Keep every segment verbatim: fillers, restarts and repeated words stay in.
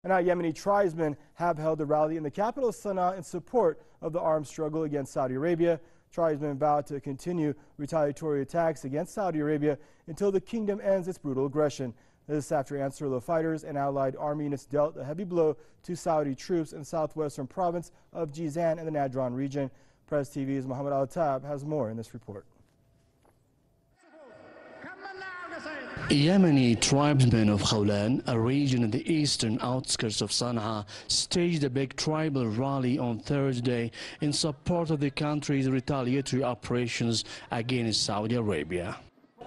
And now Yemeni tribesmen have held a rally in the capital Sana'a in support of the armed struggle against Saudi Arabia. Tribesmen vowed to continue retaliatory attacks against Saudi Arabia until the kingdom ends its brutal aggression. This after Ansarullah fighters and allied army units dealt a heavy blow to Saudi troops in southwestern province of Jizan in the Najran region. Press T V's Mohammed Al-Tab has more in this report. Yemeni tribesmen of Khawlan, a region in the eastern outskirts of Sana'a, staged a big tribal rally on Thursday in support of the country's retaliatory operations against Saudi Arabia.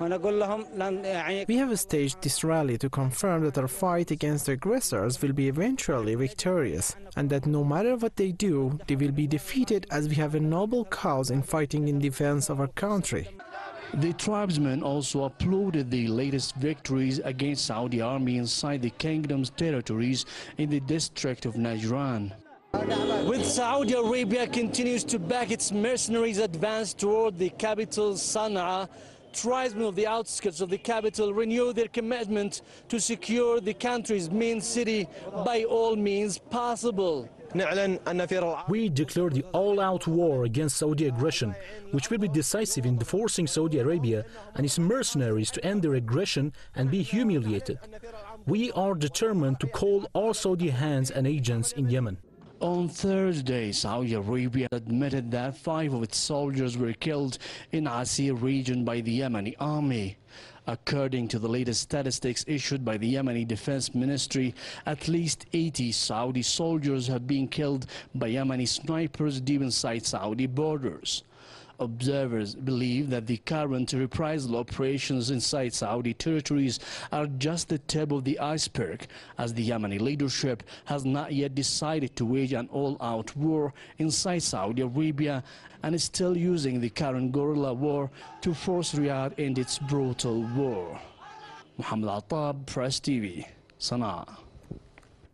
We have staged this rally to confirm that our fight against the aggressors will be eventually victorious, and that no matter what they do, they will be defeated, as we have a noble cause in fighting in defense of our country. The tribesmen also applauded the latest victories against Saudi army inside the kingdom's territories in the district of Najran. With Saudi Arabia continues to back its mercenaries' advance toward the capital Sana'a, tribesmen of the outskirts of the capital renew their commitment to secure the country's main city by all means possible. We declare the all-out war against Saudi aggression, which will be decisive in forcing Saudi Arabia and its mercenaries to end their aggression and be humiliated. We are determined to call all Saudi hands and agents in Yemen. On Thursday, Saudi Arabia admitted that five of its soldiers were killed in Asir region by the Yemeni army. According to the latest statistics issued by the Yemeni Defense Ministry, at least eighty Saudi soldiers have been killed by Yemeni snipers deep inside Saudi borders. Observers believe that the current reprisal operations inside Saudi territories are just the tip of the iceberg, as the Yemeni leadership has not yet decided to wage an all-out war inside Saudi Arabia and is still using the current guerrilla war to force Riyadh into its brutal war. Mohammed Al-Tab, Press T V, Sana'a.